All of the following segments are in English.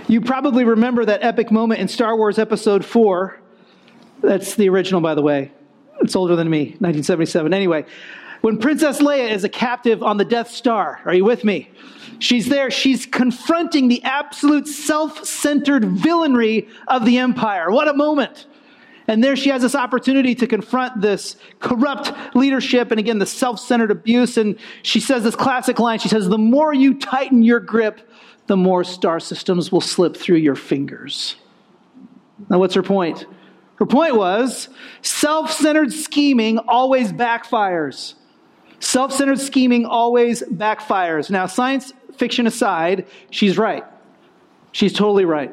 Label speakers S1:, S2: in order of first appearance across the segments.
S1: You probably remember that epic moment in Star Wars Episode 4. That's the original, by the way. It's older than me, 1977. Anyway, when Princess Leia is a captive on the Death Star. Are you with me? She's there. She's confronting the absolute self-centered villainy of the Empire. What a moment. And there she has this opportunity to confront this corrupt leadership and, again, the self-centered abuse. And she says this classic line. She says, the more you tighten your grip, the more star systems will slip through your fingers. Now, what's her point? Her point was self-centered scheming always backfires. Self-centered scheming always backfires. Now, science fiction aside, she's right. She's totally right.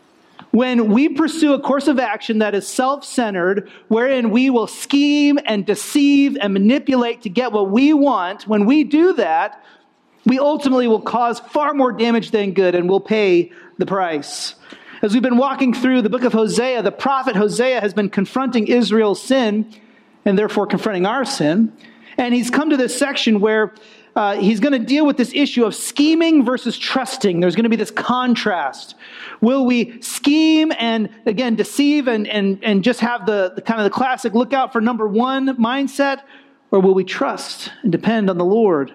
S1: When we pursue a course of action that is self-centered, wherein we will scheme and deceive and manipulate to get what we want, when we do that, we ultimately will cause far more damage than good, and we'll pay the price. As we've been walking through the book of Hosea, the prophet Hosea has been confronting Israel's sin, and therefore confronting our sin. And he's come to this section where he's going to deal with this issue of scheming versus trusting. There's going to be this contrast. Will we scheme and, again, deceive and just have the kind of the classic look out for number one mindset? Or will we trust and depend on the Lord?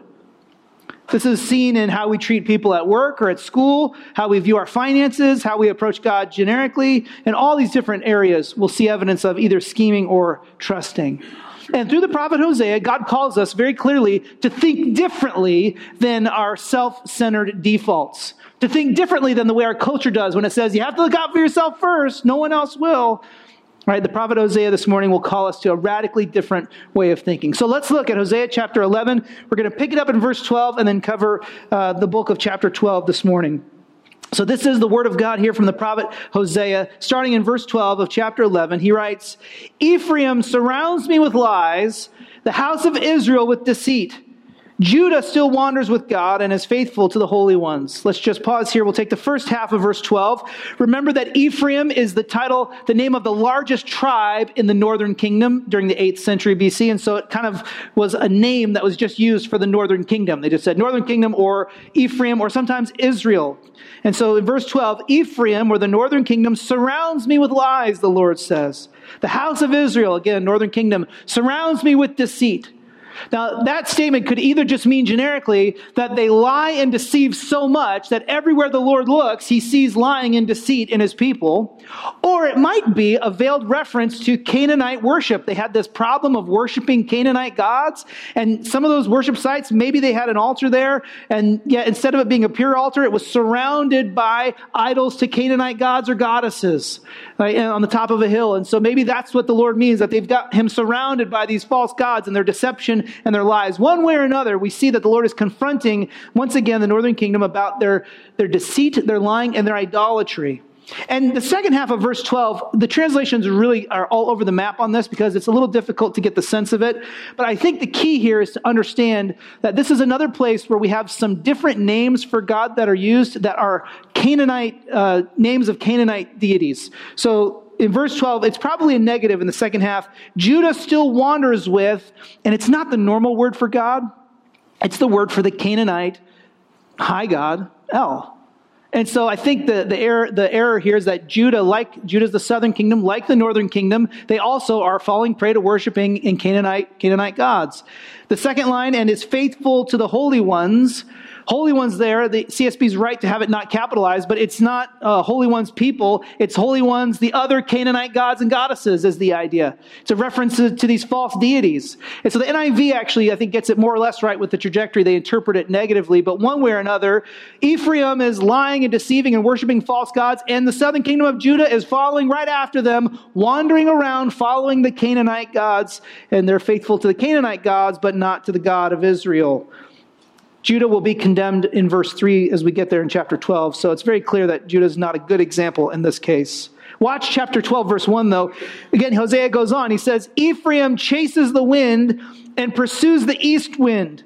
S1: This is seen in how we treat people at work or at school, how we view our finances, how we approach God generically. In all these different areas, we'll see evidence of either scheming or trusting. And through the prophet Hosea, God calls us very clearly to think differently than our self-centered defaults. To think differently than the way our culture does when it says, you have to look out for yourself first, no one else will. Right, the prophet Hosea this morning will call us to a radically different way of thinking. So let's look at Hosea chapter 11. We're going to pick it up in verse 12 and then cover the bulk of chapter 12 this morning. So this is the word of God here from the prophet Hosea. Starting in verse 12 of chapter 11, he writes, Ephraim surrounds me with lies, the house of Israel with deceit. Judah still wanders with God and is faithful to the holy ones. Let's just pause here. We'll take the first half of verse 12. Remember that Ephraim is the name of the largest tribe in the northern kingdom during the 8th century BC. And so it kind of was a name that was just used for the northern kingdom. They just said northern kingdom or Ephraim or sometimes Israel. And so in verse 12, Ephraim, or the northern kingdom, surrounds me with lies, the Lord says. The house of Israel, again, northern kingdom, surrounds me with deceit. Now, that statement could either just mean generically that they lie and deceive so much that everywhere the Lord looks, he sees lying and deceit in his people. Or it might be a veiled reference to Canaanite worship. They had this problem of worshiping Canaanite gods. And some of those worship sites, maybe they had an altar there. And yet instead of it being a pure altar, it was surrounded by idols to Canaanite gods or goddesses, right, on the top of a hill. And so maybe that's what the Lord means, that they've got him surrounded by these false gods and their deception and their lies. One way or another, we see that the Lord is confronting, once again, the northern kingdom about their deceit, their lying, and their idolatry. And the second half of verse 12, the translations really are all over the map on this because it's a little difficult to get the sense of it. But I think the key here is to understand that this is another place where we have some different names for God that are used that are Canaanite, names of Canaanite deities. So in verse 12, it's probably a negative in the second half. Judah still wanders with, and it's not the normal word for God. It's the word for the Canaanite high god, El. And so I think the error here is that Judah's the southern kingdom, like the northern kingdom, they also are falling prey to worshiping in Canaanite gods. The second line, and is faithful to the holy ones. Holy ones there, the CSB is right to have it not capitalized, but it's not holy ones people. It's holy ones, the other Canaanite gods and goddesses is the idea. It's a reference to these false deities. And so the NIV actually, I think, gets it more or less right with the trajectory. They interpret it negatively, but one way or another, Ephraim is lying and deceiving and worshiping false gods, and the southern kingdom of Judah is following right after them, wandering around, following the Canaanite gods, and they're faithful to the Canaanite gods, but not to the God of Israel. Judah will be condemned in verse 3 as we get there in chapter 12. So it's very clear that Judah is not a good example in this case. Watch chapter 12, verse 1, though. Again, Hosea goes on. He says, Ephraim chases the wind and pursues the east wind.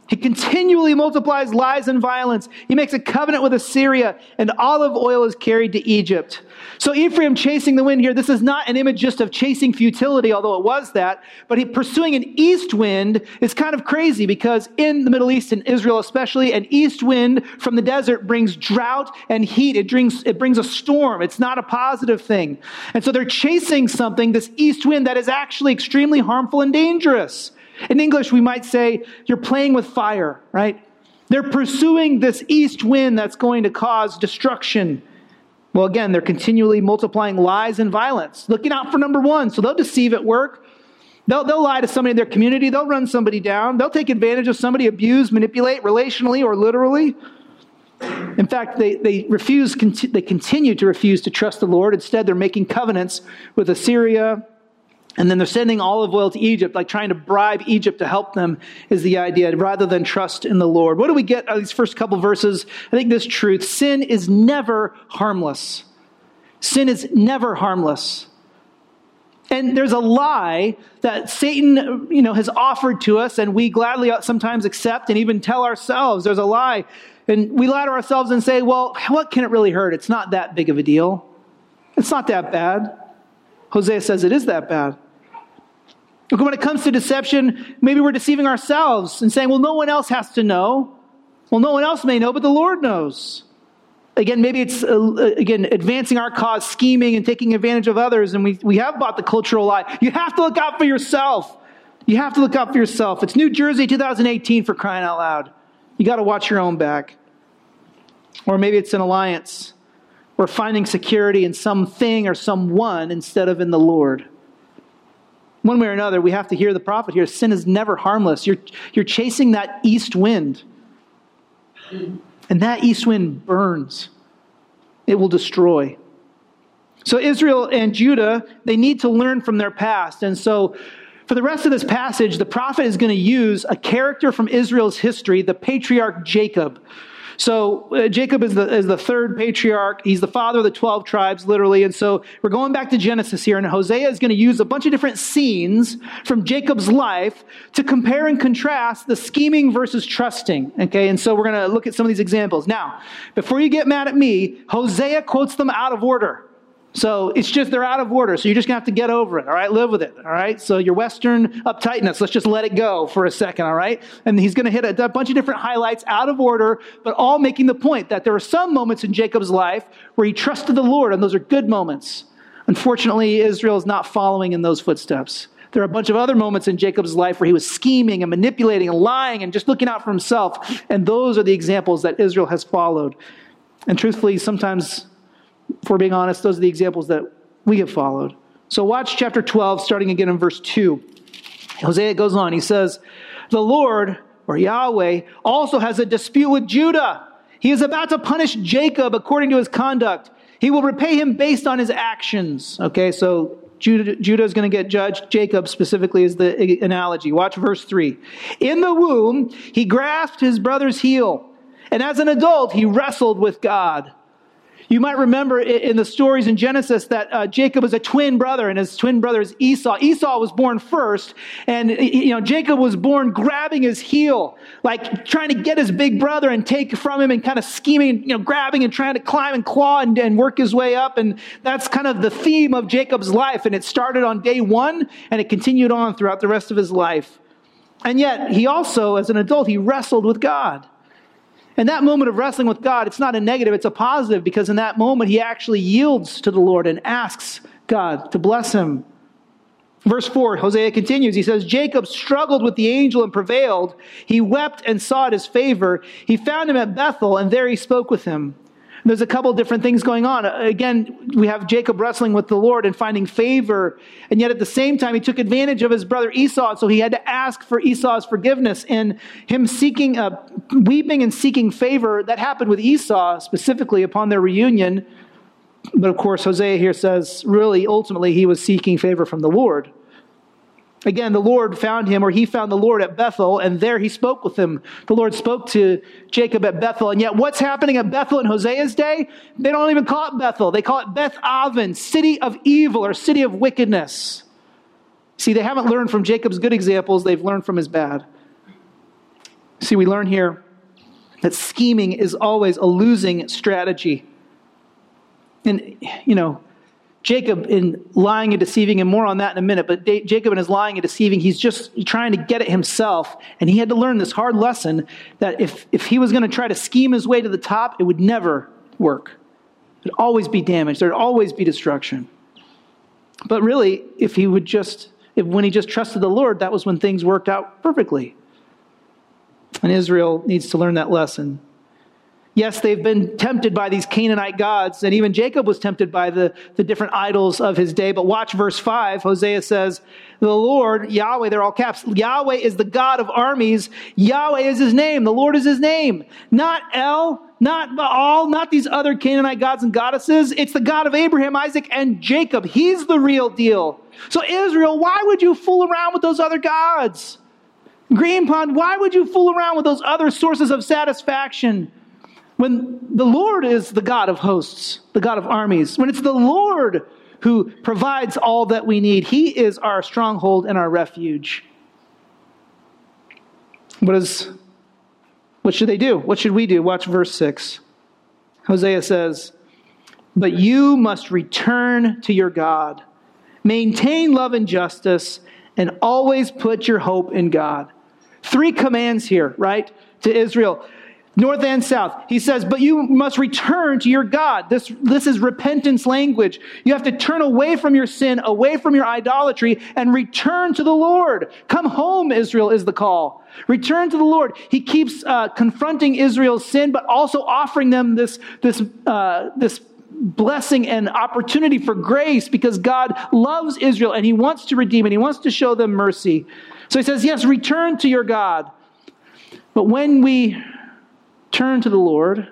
S1: He continually multiplies lies and violence. He makes a covenant with Assyria, and olive oil is carried to Egypt. So Ephraim chasing the wind here, this is not an image just of chasing futility, although it was that, but he pursuing an east wind is kind of crazy because in the Middle East, in Israel especially, an east wind from the desert brings drought and heat. It brings a storm. It's not a positive thing. And so they're chasing something, this east wind, that is actually extremely harmful and dangerous. In English, we might say, you're playing with fire, right? They're pursuing this east wind that's going to cause destruction. Well, again, they're continually multiplying lies and violence, looking out for number one. So they'll deceive at work. They'll lie to somebody in their community. They'll run somebody down. They'll take advantage of somebody, abuse, manipulate, relationally or literally. In fact, they continue to refuse to trust the Lord. Instead, they're making covenants with Assyria. And then they're sending olive oil to Egypt, like trying to bribe Egypt to help them is the idea, rather than trust in the Lord. What do we get out of these first couple verses? I think this truth: sin is never harmless. Sin is never harmless. And there's a lie that Satan, has offered to us, and we gladly sometimes accept and even tell ourselves there's a lie. And we lie to ourselves and say, well, what can it really hurt? It's not that big of a deal. It's not that bad. Hosea says it is that bad. When it comes to deception, maybe we're deceiving ourselves and saying, well, no one else has to know. Well, no one else may know, but the Lord knows. Again, maybe it's, advancing our cause, scheming and taking advantage of others. And we have bought the cultural lie. You have to look out for yourself. You have to look out for yourself. It's New Jersey 2018 for crying out loud. You got to watch your own back. Or maybe it's an alliance. We're finding security in something or someone instead of in the Lord. One way or another, we have to hear the prophet here. Sin is never harmless. You're chasing that east wind. And that east wind burns. It will destroy. So Israel and Judah, they need to learn from their past. And so for the rest of this passage, the prophet is going to use a character from Israel's history, the patriarch Jacob. So Jacob is the third patriarch. He's the father of the 12 tribes, literally. And so we're going back to Genesis here. And Hosea is going to use a bunch of different scenes from Jacob's life to compare and contrast the scheming versus trusting. Okay, and so we're going to look at some of these examples. Now, before you get mad at me, Hosea quotes them out of order. So it's just they're out of order. So you're just going to have to get over it, all right? Live with it, all right? So your Western uptightness, let's just let it go for a second, all right? And he's going to hit a bunch of different highlights out of order, but all making the point that there were some moments in Jacob's life where he trusted the Lord, and those are good moments. Unfortunately, Israel is not following in those footsteps. There are a bunch of other moments in Jacob's life where he was scheming and manipulating and lying and just looking out for himself, and those are the examples that Israel has followed. And truthfully, sometimes, if we're being honest, those are the examples that we have followed. So watch chapter 12, starting again in verse 2. Hosea goes on. He says, the Lord, or Yahweh, also has a dispute with Judah. He is about to punish Jacob according to his conduct. He will repay him based on his actions. Okay, so Judah is going to get judged. Jacob specifically is the analogy. Watch verse 3. In the womb, he grasped his brother's heel, and as an adult, he wrestled with God. You might remember in the stories in Genesis that Jacob was a twin brother, and his twin brother is Esau. Esau was born first, and Jacob was born grabbing his heel, like trying to get his big brother and take from him, and kind of scheming, grabbing and trying to climb and claw and work his way up. And that's kind of the theme of Jacob's life. And it started on day one, and it continued on throughout the rest of his life. And yet, he also, as an adult, he wrestled with God. And that moment of wrestling with God, it's not a negative, it's a positive, because in that moment, he actually yields to the Lord and asks God to bless him. Verse 4, Hosea continues. He says, Jacob struggled with the angel and prevailed. He wept and sought his favor. He found him at Bethel, and there he spoke with him. There's a couple different things going on. Again, we have Jacob wrestling with the Lord and finding favor. And yet at the same time, he took advantage of his brother Esau. So he had to ask for Esau's forgiveness. And him weeping and seeking favor, that happened with Esau specifically upon their reunion. But of course, Hosea here says, really, ultimately, he was seeking favor from the Lord. Again, the Lord found him, or he found the Lord at Bethel, and there he spoke with him. The Lord spoke to Jacob at Bethel. And yet what's happening at Bethel in Hosea's day? They don't even call it Bethel. They call it Beth Aven, city of evil or city of wickedness. See, they haven't learned from Jacob's good examples. They've learned from his bad. See, we learn here that scheming is always a losing strategy. And, Jacob in lying and deceiving, and more on that in a minute, but Jacob in his lying and deceiving, he's just trying to get it himself. And he had to learn this hard lesson that if he was going to try to scheme his way to the top, it would never work. There'd always be damage. There'd always be destruction. But really, when he just trusted the Lord, that was when things worked out perfectly. And Israel needs to learn that lesson. Yes, they've been tempted by these Canaanite gods, and even Jacob was tempted by the different idols of his day. But watch verse 5. Hosea says, the Lord, Yahweh, they're all caps, Yahweh is the God of armies. Yahweh is his name. The Lord is his name. Not El, not Baal, not these other Canaanite gods and goddesses. It's the God of Abraham, Isaac, and Jacob. He's the real deal. So Israel, why would you fool around with those other gods? Green Pond, why would you fool around with those other sources of satisfaction? When the Lord is the God of hosts, the God of armies, when it's the Lord who provides all that we need, he is our stronghold and our refuge. What should they do? What should we do? Watch verse 6. Hosea says, but you must return to your God. Maintain love and justice, and always put your hope in God. 3 commands here, right, to Israel. North and south. He says, but you must return to your God. This is repentance language. You have to turn away from your sin, away from your idolatry, and return to the Lord. Come home, Israel, is the call. Return to the Lord. He keeps confronting Israel's sin, but also offering them this blessing and opportunity for grace, because God loves Israel and he wants to redeem and he wants to show them mercy. So he says, yes, return to your God. But when we turn to the Lord,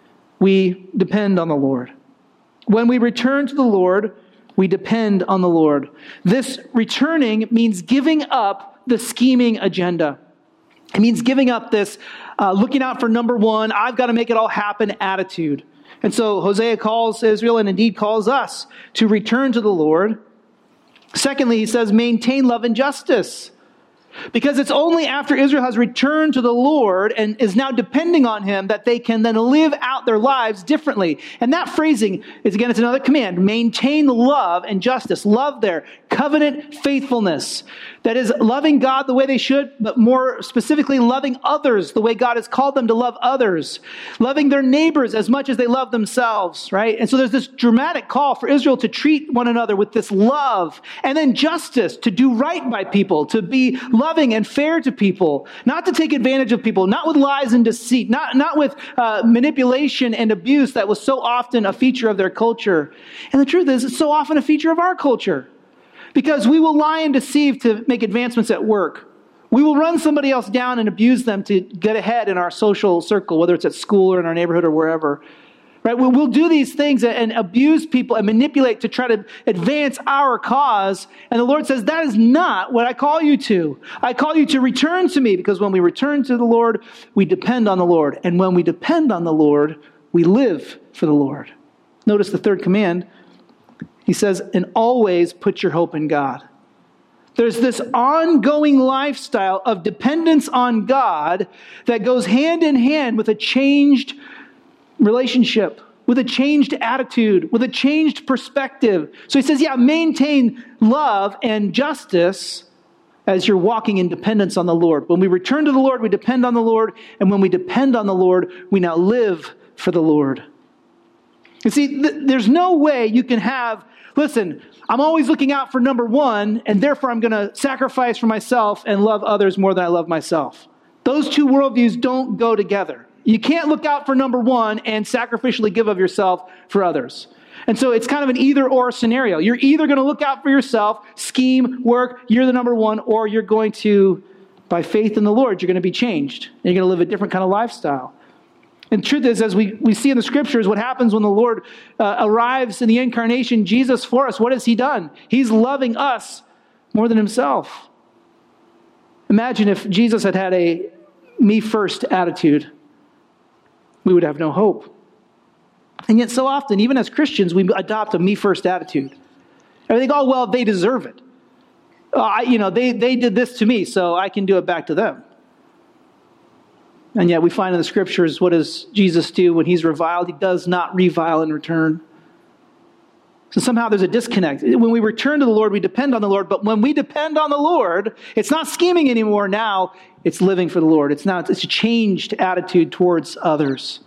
S1: we depend on the Lord. When we return to the Lord, we depend on the Lord. This returning means giving up the scheming agenda. It means giving up this looking out for number one, I've got to make it all happen attitude. And so Hosea calls Israel, and indeed calls us, to return to the Lord. Secondly, he says, maintain love and justice. Because it's only after Israel has returned to the Lord and is now depending on him that they can then live out their lives differently. And that phrasing is, again, it's another command. Maintain love and justice. Love there. Covenant faithfulness. That is loving God the way they should, but more specifically loving others the way God has called them to love others. Loving their neighbors as much as they love themselves, right? And so there's this dramatic call for Israel to treat one another with this love, and then justice, to do right by people, to be loving and fair to people, not to take advantage of people, not with lies and deceit, not with manipulation and abuse that was so often a feature of their culture. And the truth is, it's so often a feature of our culture. Because we will lie and deceive to make advancements at work. We will run somebody else down and abuse them to get ahead in our social circle, whether it's at school or in our neighborhood or wherever. Right? We'll do these things and abuse people and manipulate to try to advance our cause. And the Lord says, that is not what I call you to. I call you to return to me, because when we return to the Lord, we depend on the Lord. And when we depend on the Lord, we live for the Lord. Notice the third command. He says, and always put your hope in God. There's this ongoing lifestyle of dependence on God that goes hand in hand with a changed relationship, with a changed attitude, with a changed perspective. So he says, maintain love and justice as you're walking in dependence on the Lord. When we return to the Lord, we depend on the Lord. And when we depend on the Lord, we now live for the Lord. You see, there's no way you can have, listen, I'm always looking out for number one, and therefore I'm going to sacrifice for myself and love others more than I love myself. Those two worldviews don't go together. You can't look out for number one and sacrificially give of yourself for others. And so it's kind of an either-or scenario. You're either going to look out for yourself, scheme, work, you're the number one, or you're going to, by faith in the Lord, you're going to be changed. And you're going to live a different kind of lifestyle. And the truth is, as we see in the scriptures, what happens when the Lord arrives in the incarnation, Jesus for us, what has he done? He's loving us more than himself. Imagine if Jesus had had a me-first attitude. We would have no hope. And yet so often, even as Christians, we adopt a me-first attitude. And we think, oh, well, they deserve it. They did this to me, so I can do it back to them. And yet we find in the scriptures, what does Jesus do when he's reviled? He does not revile in return. So somehow there's a disconnect. When we return to the Lord, we depend on the Lord. But when we depend on the Lord, it's not scheming anymore. Now it's living for the Lord. It's a changed attitude towards others.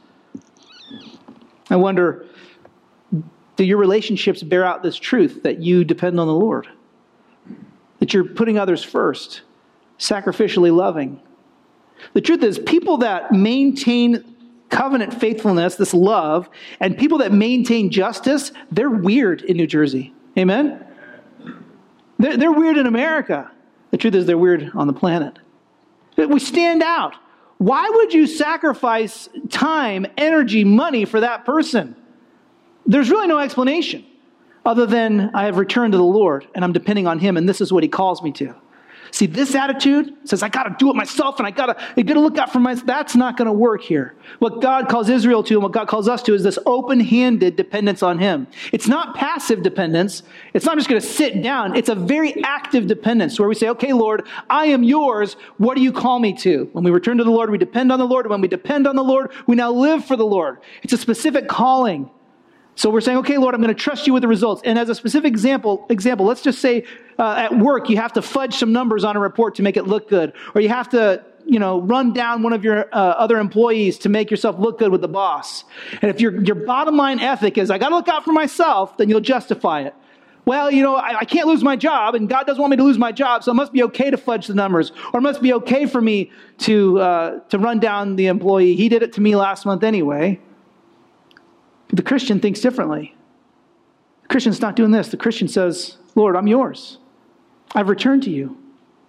S1: I wonder, do your relationships bear out this truth that you depend on the Lord? That you're putting others first, sacrificially loving? The truth is, people that maintain covenant faithfulness, this love, and people that maintain justice, they're weird in New Jersey. Amen? They're weird in America. The truth is, they're weird on the planet. We stand out. Why would you sacrifice time, energy, money for that person? There's really no explanation other than I have returned to the Lord and I'm depending on him and this is what he calls me to. See, this attitude says, I got to do it myself and I got to look out for myself. That's not going to work here. What God calls Israel to and what God calls us to is this open-handed dependence on him. It's not passive dependence. It's not just going to sit down. It's a very active dependence where we say, okay, Lord, I am yours. What do you call me to? When we return to the Lord, we depend on the Lord. When we depend on the Lord, we now live for the Lord. It's a specific calling. So we're saying, okay, Lord, I'm going to trust you with the results. And as a specific example, let's just say at work, you have to fudge some numbers on a report to make it look good. Or you have to, run down one of your other employees to make yourself look good with the boss. And if your bottom line ethic is, I got to look out for myself, then you'll justify it. Well, I can't lose my job, and God doesn't want me to lose my job, so it must be okay to fudge the numbers. Or it must be okay for me to run down the employee. He did it to me last month anyway. But the Christian thinks differently. The Christian's not doing this. The Christian says, Lord, I'm yours. I've returned to you.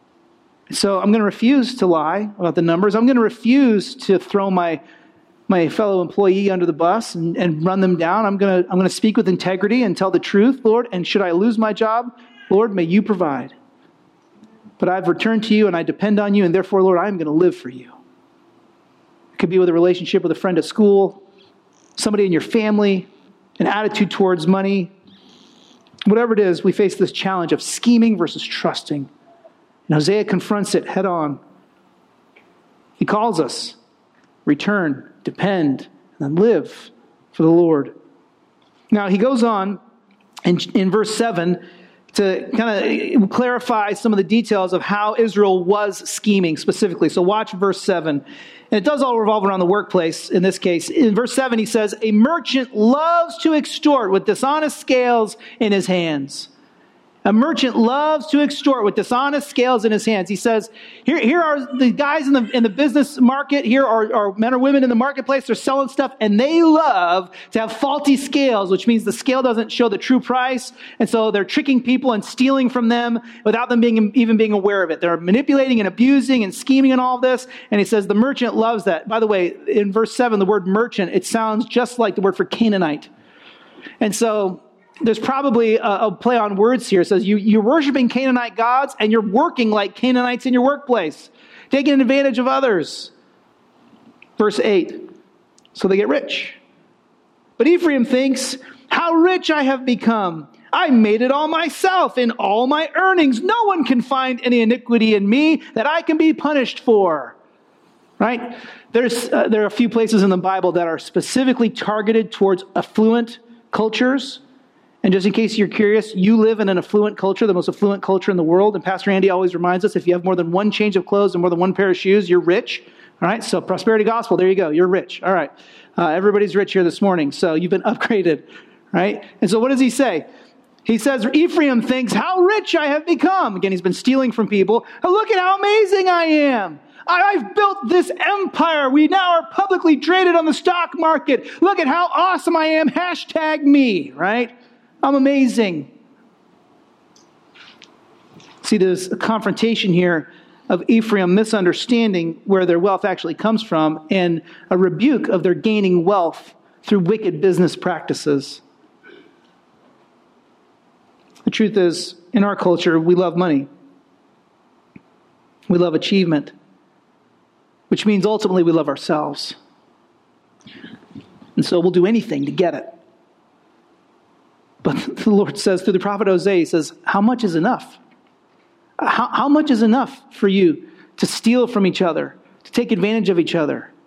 S1: So I'm going to refuse to lie about the numbers. I'm going to refuse to throw my fellow employee under the bus and run them down. I'm going to speak with integrity and tell the truth, Lord. And should I lose my job, Lord, may you provide. But I've returned to you and I depend on you. And therefore, Lord, I'm going to live for you. It could be with a relationship with a friend at school, somebody in your family, an attitude towards money. Whatever it is, we face this challenge of scheming versus trusting. And Hosea confronts it head on. He calls us, return, depend, and then live for the Lord. Now, he goes on in verse 7 to kind of clarify some of the details of how Israel was scheming specifically. So watch verse 7. And it does all revolve around the workplace in this case. In verse 7, he says, a merchant loves to extort with dishonest scales in his hands. A merchant loves to extort with dishonest scales in his hands. He says, here are the guys in the business market. Here are men or women in the marketplace. They're selling stuff, and they love to have faulty scales, which means the scale doesn't show the true price. And so they're tricking people and stealing from them without them even being aware of it. They're manipulating and abusing and scheming and all of this. And he says the merchant loves that. By the way, in verse 7, the word merchant, it sounds just like the word for Canaanite. And so there's probably a play on words here. It says you're worshiping Canaanite gods and you're working like Canaanites in your workplace, taking advantage of others. Verse 8, so they get rich. But Ephraim thinks, how rich I have become. I made it all myself in all my earnings. No one can find any iniquity in me that I can be punished for. Right? There are a few places in the Bible that are specifically targeted towards affluent cultures. And just in case you're curious, you live in an affluent culture, the most affluent culture in the world. And Pastor Andy always reminds us, if you have more than one change of clothes and more than one pair of shoes, you're rich. All right, so prosperity gospel, there you go. You're rich. All right, everybody's rich here this morning, so you've been upgraded, right? And so what does he say? He says, Ephraim thinks, how rich I have become. Again, he's been stealing from people. Oh, look at how amazing I am. I've built this empire. We now are publicly traded on the stock market. Look at how awesome I am. Hashtag me, right? I'm amazing. See, there's a confrontation here of Ephraim misunderstanding where their wealth actually comes from and a rebuke of their gaining wealth through wicked business practices. The truth is, in our culture, we love money. We love achievement, which means ultimately we love ourselves. And so we'll do anything to get it. But the Lord says through the prophet Hosea, he says, how much is enough? How much is enough for you to steal from each other, to take advantage of each other?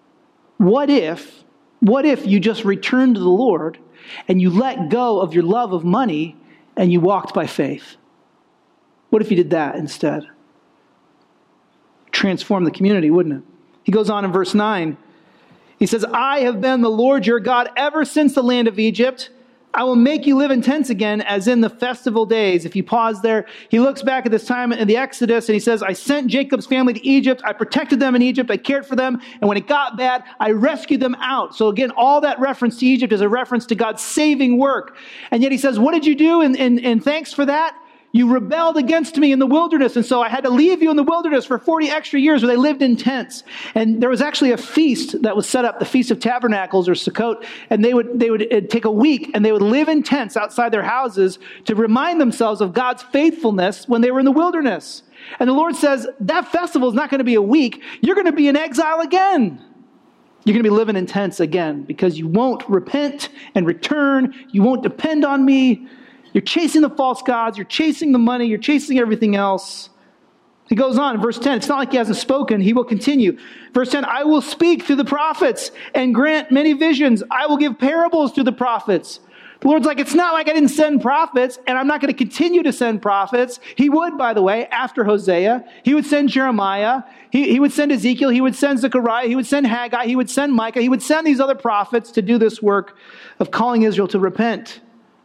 S1: what if you just returned to the Lord and you let go of your love of money and you walked by faith? What if you did that instead? Transform the community, wouldn't it? He goes on in verse 9. He says, I have been the Lord your God ever since the land of Egypt. I will make you live in tents again as in the festival days. If you pause there, he looks back at this time in the Exodus and he says, I sent Jacob's family to Egypt. I protected them in Egypt. I cared for them. And when it got bad, I rescued them out. So again, all that reference to Egypt is a reference to God's saving work. And yet he says, what did you do? And thanks for that. You rebelled against me in the wilderness, and so I had to leave you in the wilderness for 40 extra years where they lived in tents. And there was actually a feast that was set up, the Feast of Tabernacles or Sukkot, and they would take a week and they would live in tents outside their houses to remind themselves of God's faithfulness when they were in the wilderness. And the Lord says, that festival is not going to be a week. You're going to be in exile again. You're going to be living in tents again because you won't repent and return. You won't depend on me. You're chasing the false gods. You're chasing the money. You're chasing everything else. He goes on in verse 10. It's not like he hasn't spoken. He will continue. Verse 10, I will speak through the prophets and grant many visions. I will give parables to the prophets. The Lord's like, it's not like I didn't send prophets, and I'm not going to continue to send prophets. He would, by the way, after Hosea. He would send Jeremiah. He would send Ezekiel. He would send Zechariah. He would send Haggai. He would send Micah. He would send these other prophets to do this work of calling Israel to repent.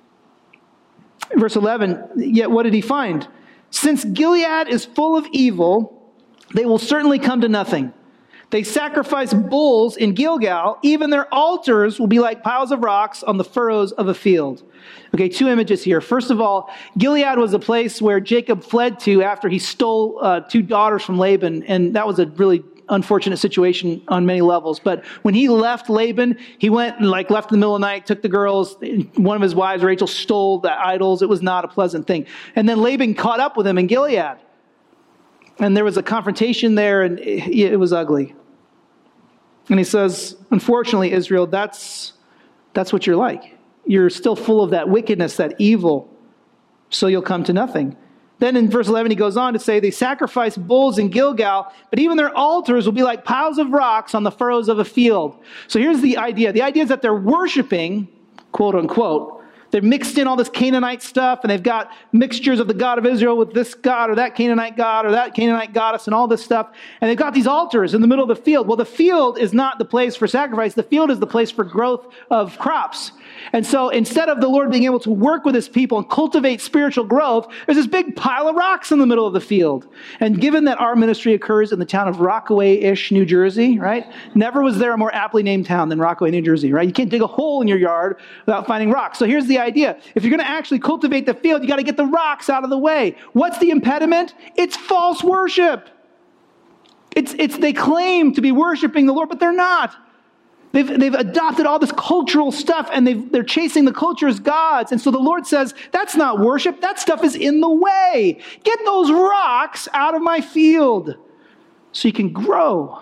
S1: Verse 11, yet what did he find? Since Gilead is full of evil, they will certainly come to nothing. They sacrifice bulls in Gilgal. Even their altars will be like piles of rocks on the furrows of a field. Okay, two images here. First of all, Gilead was a place where Jacob fled to after he stole two daughters from Laban, and that was a really unfortunate situation on many levels. But when he left Laban, he went and left in the middle of the night, took the girls. One of his wives, Rachel, stole the idols. It was not a pleasant thing. And then Laban caught up with him in Gilead. And there was a confrontation there, and it was ugly. And he says, unfortunately, Israel, that's what you're like. You're still full of that wickedness, that evil, so you'll come to nothing. Then in verse 11, he goes on to say, they sacrifice bulls in Gilgal, but even their altars will be like piles of rocks on the furrows of a field. So here's the idea. The idea is that they're worshiping, quote unquote. They've mixed in all this Canaanite stuff, and they've got mixtures of the God of Israel with this God or that Canaanite God or that Canaanite goddess and all this stuff. And they've got these altars in the middle of the field. Well, the field is not the place for sacrifice. The field is the place for growth of crops. And so instead of the Lord being able to work with his people and cultivate spiritual growth, there's this big pile of rocks in the middle of the field. And given that our ministry occurs in the town of Rockaway-ish, New Jersey, right? Never was there a more aptly named town than Rockaway, New Jersey, right? You can't dig a hole in your yard without finding rocks. So here's the idea. If you're going to actually cultivate the field, you got to get the rocks out of the way. What's the impediment? It's false worship. They claim to be worshiping the Lord, but they're not. They've adopted all this cultural stuff, and they're chasing the culture as gods. And so the Lord says, that's not worship. That stuff is in the way. Get those rocks out of my field so you can grow.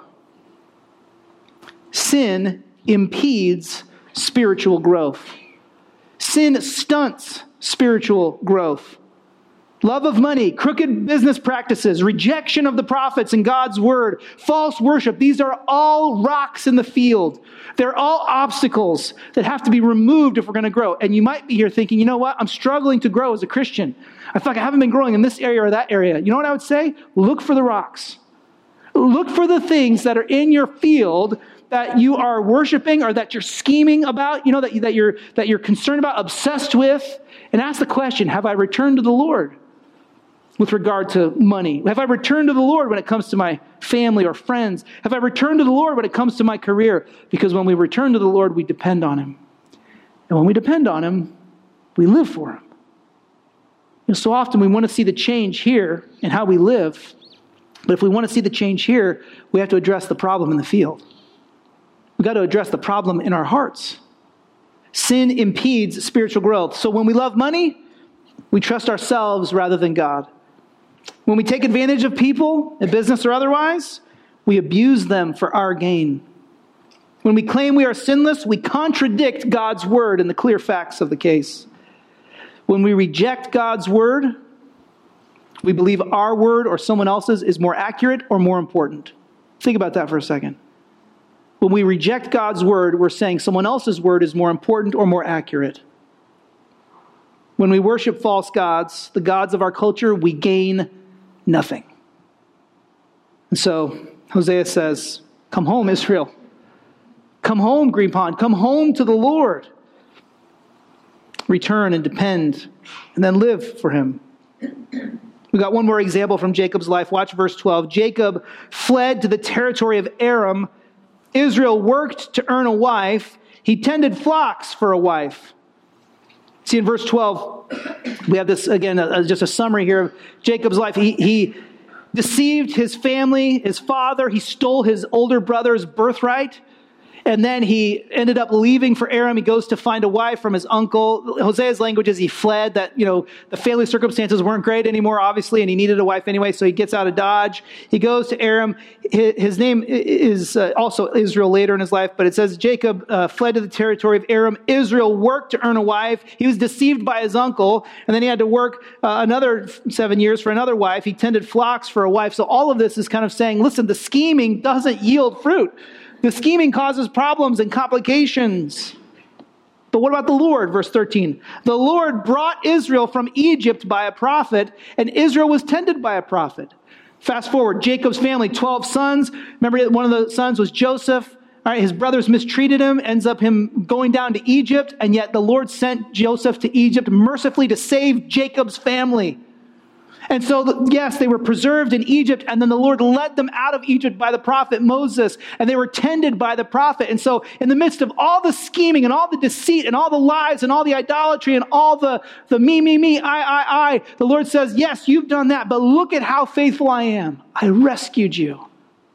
S1: Sin impedes spiritual growth. Sin stunts spiritual growth. Love of money, crooked business practices, rejection of the prophets and God's word, false worship. These are all rocks in the field. They're all obstacles that have to be removed if we're going to grow. And you might be here thinking, you know what? I'm struggling to grow as a Christian. I feel like I haven't been growing in this area or that area. You know what I would say? Look for the rocks. Look for the things that are in your field that you are worshiping or that you're scheming about, that you're concerned about, obsessed with, and ask the question, have I returned to the Lord with regard to money? Have I returned to the Lord when it comes to my family or friends? Have I returned to the Lord when it comes to my career? Because when we return to the Lord, we depend on him. And when we depend on him, we live for him. So often we want to see the change here in how we live. But if we want to see the change here, we have to address the problem in the field. We've got to address the problem in our hearts. Sin impedes spiritual growth. So when we love money, we trust ourselves rather than God. When we take advantage of people, in business or otherwise, we abuse them for our gain. When we claim we are sinless, we contradict God's word and the clear facts of the case. When we reject God's word, we believe our word or someone else's is more accurate or more important. Think about that for a second. When we reject God's word, we're saying someone else's word is more important or more accurate. When we worship false gods, the gods of our culture, we gain nothing. And so Hosea says, come home, Israel. Come home, Green Pond. Come home to the Lord. Return and depend, and then live for him. We got one more example from Jacob's life. Watch verse 12. Jacob fled to the territory of Aram. Israel worked to earn a wife. He tended flocks for a wife. See, in verse 12, we have this, again, just a summary here of Jacob's life. He deceived his family, his father. He stole his older brother's birthright. And then he ended up leaving for Aram. He goes to find a wife from his uncle. Hosea's language is he fled, that, the family circumstances weren't great anymore, obviously, and he needed a wife anyway, so he gets out of Dodge. He goes to Aram. His name is also Israel later in his life, but it says Jacob fled to the territory of Aram. Israel worked to earn a wife. He was deceived by his uncle, and then he had to work another 7 years for another wife. He tended flocks for a wife. So all of this is kind of saying, listen, the scheming doesn't yield fruit. The scheming causes problems and complications. But what about the Lord? Verse 13. The Lord brought Israel from Egypt by a prophet, and Israel was tended by a prophet. Fast forward, Jacob's family, 12 sons. Remember, one of the sons was Joseph. All right, his brothers mistreated him, ends up him going down to Egypt, and yet the Lord sent Joseph to Egypt mercifully to save Jacob's family. And so, yes, they were preserved in Egypt, and then the Lord led them out of Egypt by the prophet Moses, and they were tended by the prophet. And so, in the midst of all the scheming and all the deceit and all the lies and all the idolatry and all the me, I, the Lord says, yes, you've done that, but look at how faithful I am. I rescued you.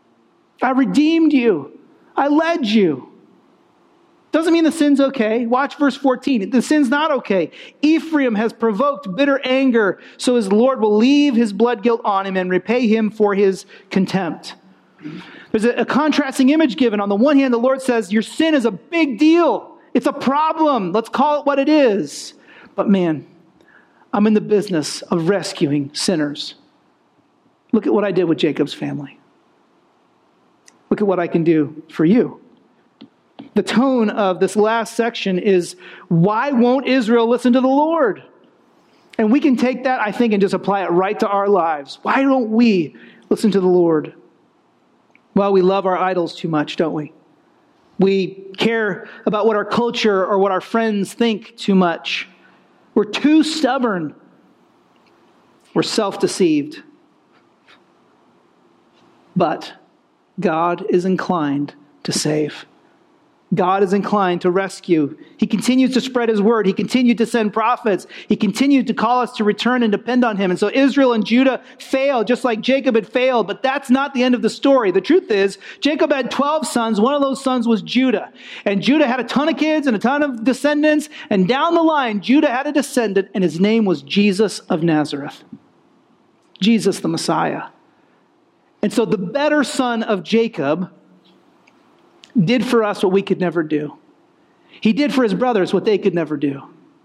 S1: I redeemed you. I led you. Doesn't mean the sin's okay. Watch verse 14. The sin's not okay. Ephraim has provoked bitter anger, so his Lord will leave his blood guilt on him and repay him for his contempt. There's a contrasting image given. On the one hand, the Lord says, your sin is a big deal. It's a problem. Let's call it what it is. But man, I'm in the business of rescuing sinners. Look at what I did with Jacob's family. Look at what I can do for you. The tone of this last section is, why won't Israel listen to the Lord? And we can take that, I think, and just apply it right to our lives. Why don't we listen to the Lord? Well, we love our idols too much, don't we? We care about what our culture or what our friends think too much. We're too stubborn. We're self-deceived. But God is inclined to save. God is inclined to rescue. He continues to spread his word. He continued to send prophets. He continued to call us to return and depend on him. And so Israel and Judah failed, just like Jacob had failed. But that's not the end of the story. The truth is, Jacob had 12 sons. One of those sons was Judah. And Judah had a ton of kids and a ton of descendants. And down the line, Judah had a descendant, and his name was Jesus of Nazareth. Jesus the Messiah. And so the better son of Jacob did for us what we could never do. He did for his brothers what they could never do.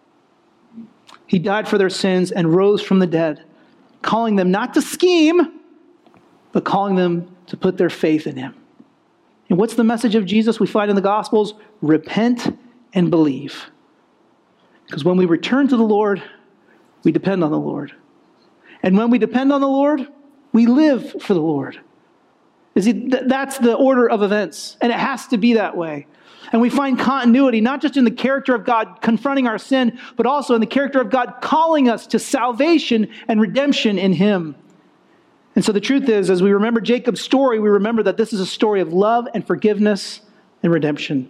S1: He died for their sins and rose from the dead, calling them not to scheme, but calling them to put their faith in him. And what's the message of Jesus we find in the Gospels? Repent and believe. Because when we return to the Lord, we depend on the Lord. And when we depend on the Lord, we live for the Lord. That's the order of events, and it has to be that way. And we find continuity, not just in the character of God confronting our sin, but also in the character of God calling us to salvation and redemption in him. And so the truth is, as we remember Jacob's story, we remember that this is a story of love and forgiveness and redemption.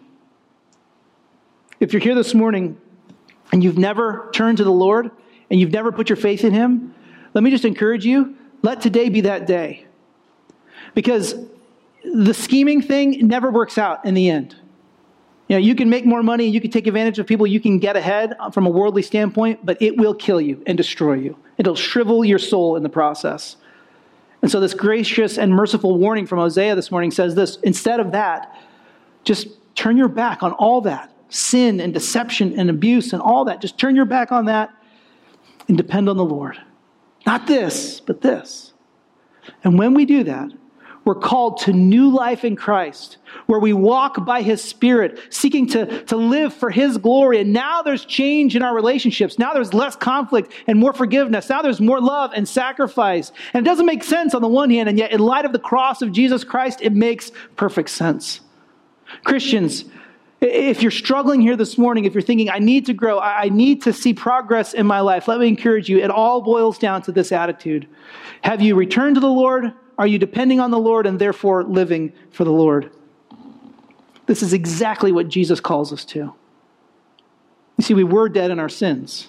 S1: If you're here this morning and you've never turned to the Lord and you've never put your faith in him, let me just encourage you, let today be that day. Because the scheming thing never works out in the end. You can make more money, you can take advantage of people, you can get ahead from a worldly standpoint, but it will kill you and destroy you. It'll shrivel your soul in the process. And so this gracious and merciful warning from Hosea this morning says this: instead of that, just turn your back on all that. Sin and deception and abuse and all that. Just turn your back on that and depend on the Lord. Not this, but this. And when we do that, we're called to new life in Christ, where we walk by His Spirit, seeking to live for His glory. And now there's change in our relationships. Now there's less conflict and more forgiveness. Now there's more love and sacrifice. And it doesn't make sense on the one hand, and yet in light of the cross of Jesus Christ, it makes perfect sense. Christians, if you're struggling here this morning, if you're thinking, I need to grow, I need to see progress in my life, let me encourage you, it all boils down to this attitude. Have you returned to the Lord? Are you depending on the Lord and therefore living for the Lord? This is exactly what Jesus calls us to. You see, we were dead in our sins,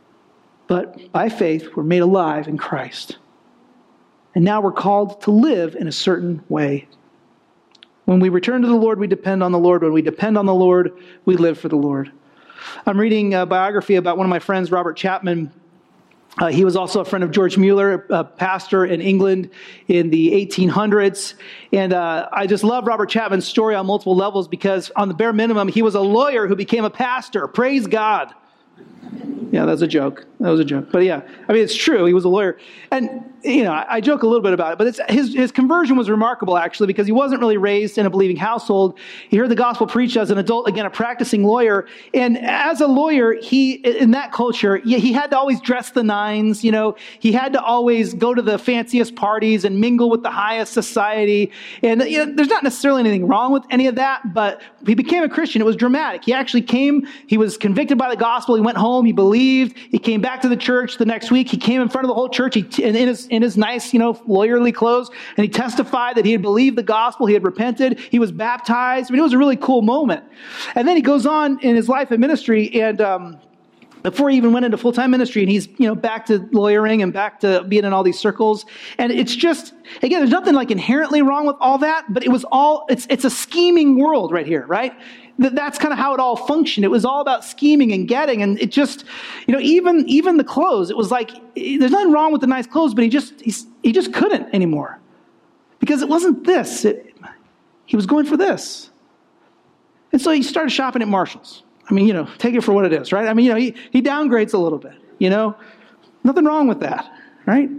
S1: but by faith, we're made alive in Christ. And now we're called to live in a certain way. When we return to the Lord, we depend on the Lord. When we depend on the Lord, we live for the Lord. I'm reading a biography about one of my friends, Robert Chapman. He was also a friend of George Mueller, a pastor in England in the 1800s. And I just love Robert Chapman's story on multiple levels because on the bare minimum, he was a lawyer who became a pastor. Praise God. Yeah, that's a joke. That was a joke. But yeah, I mean, it's true. He was a lawyer. And, you know, I joke a little bit about it, but his conversion was remarkable, actually, because he wasn't really raised in a believing household. He heard the gospel preached as an adult, again, a practicing lawyer. And as a lawyer, in that culture, he had to always dress the nines, you know. He had to always go to the fanciest parties and mingle with the highest society. And, you know, there's not necessarily anything wrong with any of that, but he became a Christian. It was dramatic. He actually came, he was convicted by the gospel. He went home, he believed. He came back to the church the next week. He came in front of the whole church in his nice, you know, lawyerly clothes, and he testified that he had believed the gospel. He had repented. He was baptized. I mean, it was a really cool moment. And then he goes on in his life and ministry, and before he even went into full-time ministry, and he's, you know, back to lawyering and back to being in all these circles. And it's just, again, there's nothing like inherently wrong with all that, but it's a scheming world right here, right? That's kind of how it all functioned. It was all about scheming and getting, and it just, you know, even the clothes, it was like, there's nothing wrong with the nice clothes, but he just couldn't anymore. Because it wasn't this. He was going for this. And so he started shopping at Marshall's. I mean, you know, take it for what it is, right? I mean, you know, he downgrades a little bit, you know. Nothing wrong with that, right?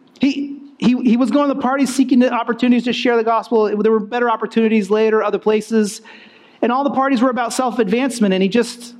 S1: He was going to the parties seeking the opportunities to share the gospel. There were better opportunities later, other places. And all the parties were about self-advancement, and it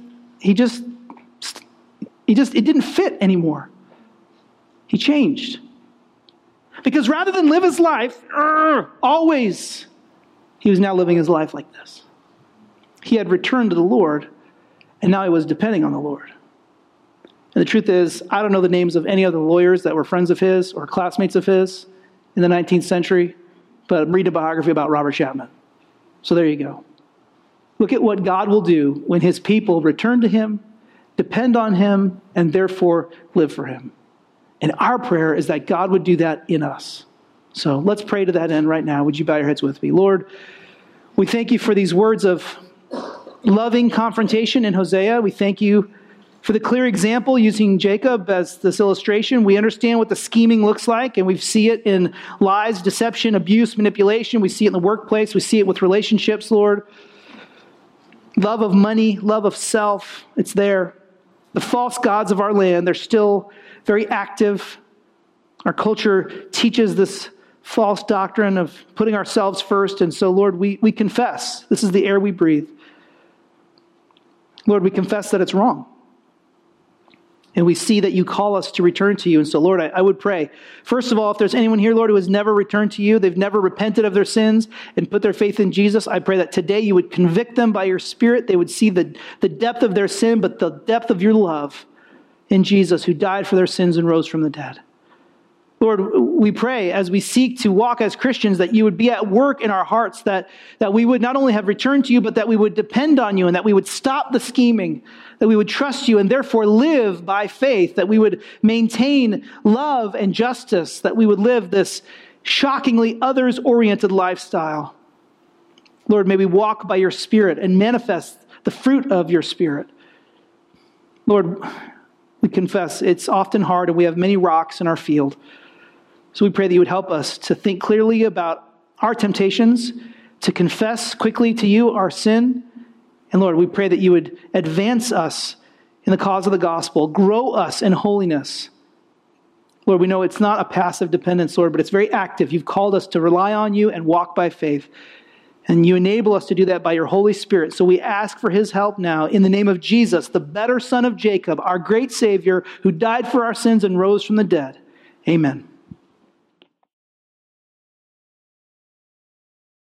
S1: didn't fit anymore. He changed. Because rather than live his life, always, he was now living his life like this. He had returned to the Lord, and now he was depending on the Lord. And the truth is, I don't know the names of any other lawyers that were friends of his or classmates of his in the 19th century, but I'm reading a biography about Robert Chapman. So there you go. Look at what God will do when his people return to him, depend on him, and therefore live for him. And our prayer is that God would do that in us. So let's pray to that end right now. Would you bow your heads with me? Lord, we thank you for these words of loving confrontation in Hosea. We thank you for the clear example using Jacob as this illustration. We understand what the scheming looks like, and we see it in lies, deception, abuse, manipulation. We see it in the workplace. We see it with relationships, Lord. Love of money, love of self, it's there. The false gods of our land, they're still very active. Our culture teaches this false doctrine of putting ourselves first. And so, Lord, we confess. This is the air we breathe. Lord, we confess that it's wrong. And we see that you call us to return to you. And so, Lord, I would pray, first of all, if there's anyone here, Lord, who has never returned to you, they've never repented of their sins and put their faith in Jesus, I pray that today you would convict them by your Spirit. They would see the depth of their sin, but the depth of your love in Jesus, who died for their sins and rose from the dead. Lord, we pray as we seek to walk as Christians that you would be at work in our hearts, that we would not only have returned to you, but that we would depend on you and that we would stop the scheming, that we would trust you and therefore live by faith, that we would maintain love and justice, that we would live this shockingly others-oriented lifestyle. Lord, may we walk by your Spirit and manifest the fruit of your Spirit. Lord, we confess it's often hard and we have many rocks in our field. So we pray that you would help us to think clearly about our temptations, to confess quickly to you our sin. And Lord, we pray that you would advance us in the cause of the gospel, grow us in holiness, Lord, we know it's not a passive dependence, Lord, but it's very active. You've called us to rely on you and walk by faith. And you enable us to do that by your Holy Spirit. So we ask for his help now in the name of Jesus, the better son of Jacob, our great Savior, who died for our sins and rose from the dead. Amen.